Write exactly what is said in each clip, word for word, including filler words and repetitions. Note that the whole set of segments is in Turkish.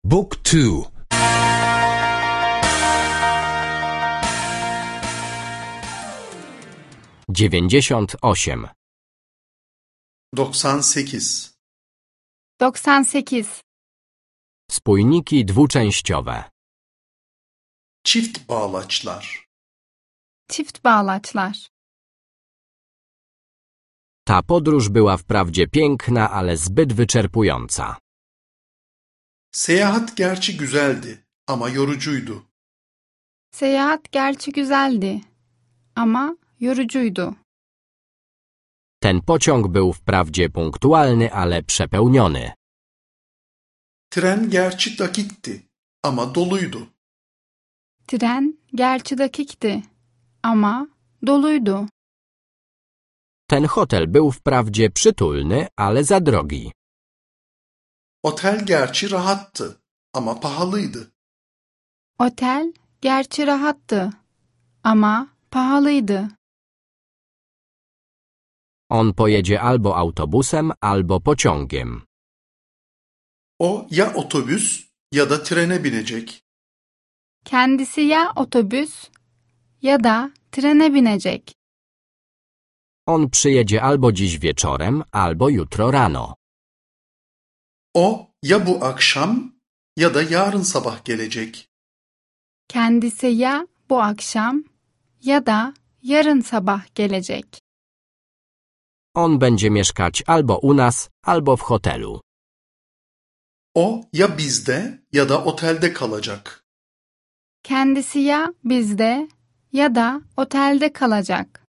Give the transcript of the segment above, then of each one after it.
Book two. dziewięćdziesiąt osiem. doksan sekiz. doksan sekiz. Spójniki dwuczęściowe. Çift bağlaçlar. Çift bağlaçlar. Ta podróż była wprawdzie piękna, ale zbyt wyczerpująca. Seyahat gerçi güzeldi ama yorucuydu. Seyahat gerçi güzeldi ama yorucuydu. Ten pociąg był wprawdzie punktualny, ale przepełniony. Tren gerçi dakikti ama doluydu. Tren gerçi dakikti ama doluydu. Ten hotel był wprawdzie przytulny, ale za drogi. Otel gerçi rahattı ama pahalıydı. Otel gerçi rahattı ama pahalıydı. On pojedzie albo autobusem, albo pociągiem. O ya otobüs ya da trene binecek. Kendisi ya otobüs ya da trene binecek. On przyjedzie albo dziś wieczorem, albo jutro rano. O ya bu akşam ya da yarın sabah gelecek. Kendisi ya bu akşam ya da yarın sabah gelecek. On będzie mieszkać albo u nas, albo w hotelu. O ya bizde ya da otelde kalacak. Kendisi ya bizde ya da otelde kalacak.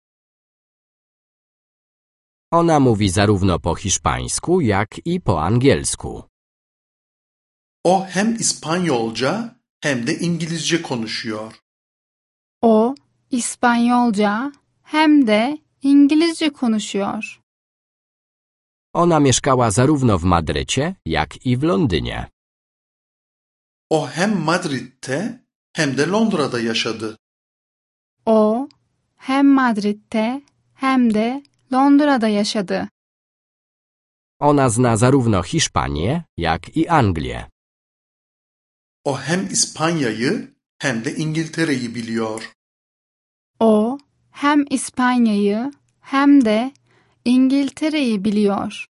Ona mówi zarówno po hiszpańsku, jak i po angielsku. O hem İspanyolca hem de İngilizce konuşuyor. O İspanyolca hem de İngilizce konuşuyor. Ona mieszkała zarówno w Madrycie, jak i w Londynie. O hem Madrid'de hem de Londra'da yaşadı. O hem Madrid'de hem de Londra'da yaşadı. Ona zna zarówno Hiszpanię, jak i Anglię. O hem İspanya'yı hem de İngiltere'yi biliyor. O hem İspanya'yı hem de İngiltere'yi biliyor.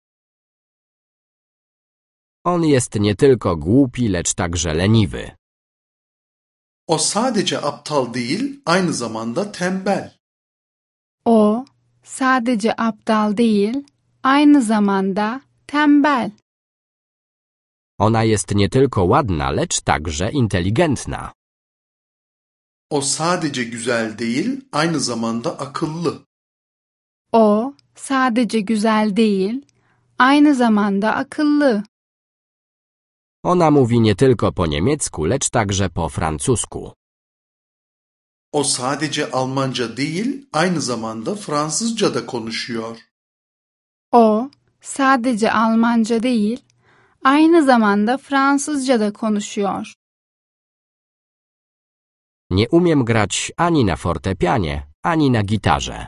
On jest nie tylko głupi, lecz także leniwy. O sadece aptal değil, aynı zamanda tembel. O sadece aptal değil, aynı zamanda tembel. Ona jest nie tylko ładna, lecz także inteligentna. O sadece güzel değil, aynı zamanda akıllı. O sadece güzel değil, aynı zamanda akıllı. Ona mówi nie tylko po niemiecku, lecz także po francusku. O sadece Almanca değil, aynı zamanda Fransızca da konuşuyor. O sadece Almanca değil, aynı zamanda Fransızca da konuşuyor. Nie umiem grać ani na fortepianie, ani na gitarze.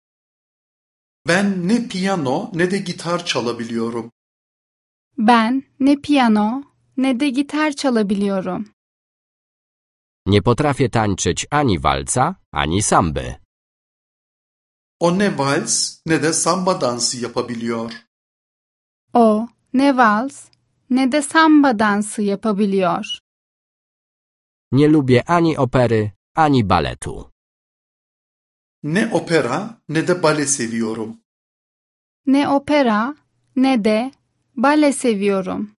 Ben ne piyano ne de gitar çalabiliyorum. Ben ne piyano ne de gitar çalabiliyorum. Nie potrafię tańczyć ani walca, ani samby. O ne vals ne de samba dansı yapabiliyor. O ne vals ne de samba dansı yapabiliyor. Nie lubię ani opery, ani baletu. Ne opera ne de bale seviyorum. Ne opera ne de bale seviyorum.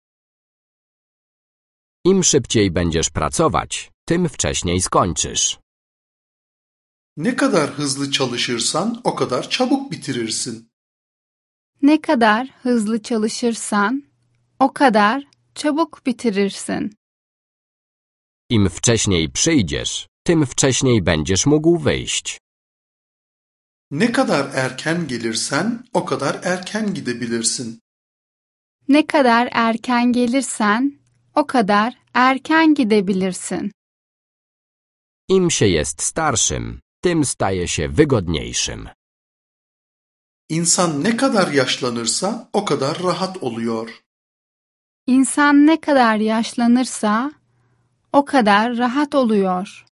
Im szybciej będziesz pracować, tym wcześniej skończysz. Ne kadar hızlı çalışırsan o kadar çabuk bitirirsin. Ne kadar hızlı çalışırsan o kadar çabuk bitirirsin. Im wcześniej przyjdziesz, tym wcześniej będziesz mógł wyjść. Ne kadar erken gelirsen o kadar erken gidebilirsin. Ne kadar erken gelirsen o kadar erken gidebilirsin. Im się jest starszym, tym staje się wygodniejszym. İnsan ne kadar yaşlanırsa o kadar rahat oluyor. İnsan ne kadar yaşlanırsa o kadar rahat oluyor.